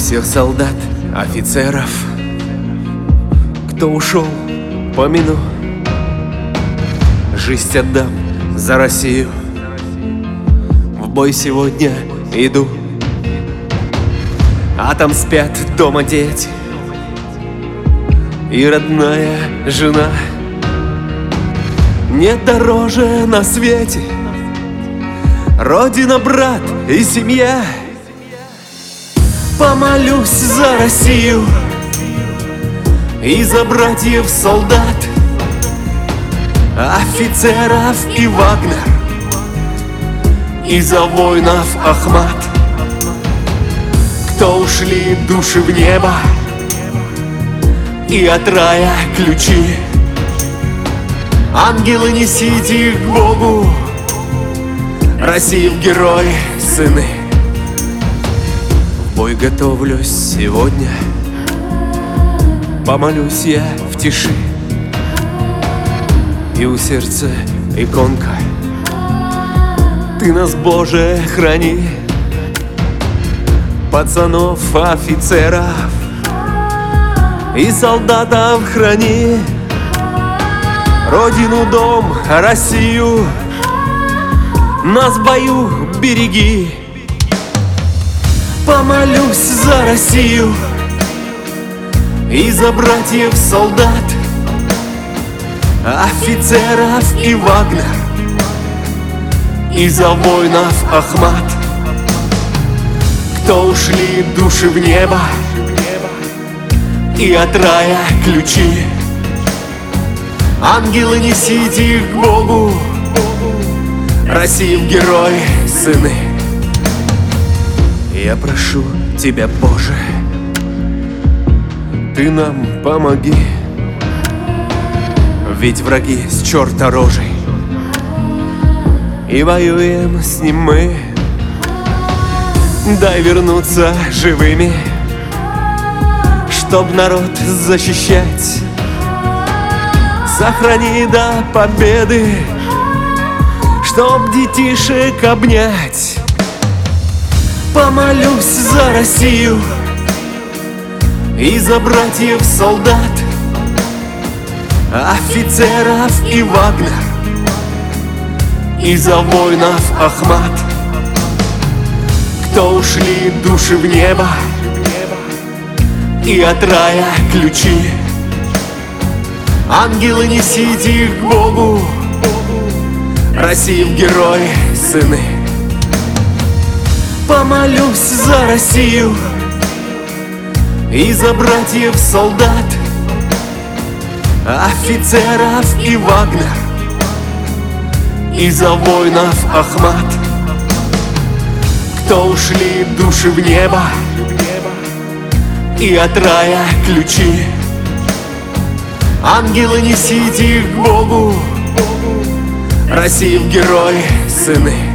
Всех солдат, офицеров, кто ушел, помяну. Жизнь отдам за Россию, в бой сегодня иду. А там спят дома дети и родная жена. Нет дороже на свете Родина, брат и семья. Помолюсь за Россию и за братьев солдат, офицеров и Вагнер, и за воинов Ахмат, кто ушли души в небо и от рая ключи. Ангелы, несите их к Богу, России в герои сыны. В бой готовлюсь сегодня, помолюсь я в тиши, и у сердца иконка. Ты нас, Боже, храни, пацанов, офицеров и солдатов храни. Родину, дом, Россию нас в бою береги. Помолюсь за Россию и за братьев солдат, офицеров и Вагнер, и за воинов Ахмат, кто ушли души в небо и от рая ключи. Ангелы, несите их к Богу, России в герои сыны. Я прошу тебя, Боже, ты нам помоги, ведь враги с черта рожей, и воюем с ним мы. Дай вернуться живыми, чтоб народ защищать. Сохрани до победы, чтоб детишек обнять. Помолюсь за Россию и за братьев солдат, офицеров и Вагнер, и за воинов Ахмат, кто ушли души в небо и от рая ключи. Ангелы, несите их к Богу, России в герои сыны. Помолюсь за Россию и за братьев солдат, офицеров и Вагнер, и за воинов Ахмат, кто ушли души в небо и от рая ключи. Ангелы, несите их к Богу, России в герои сыны.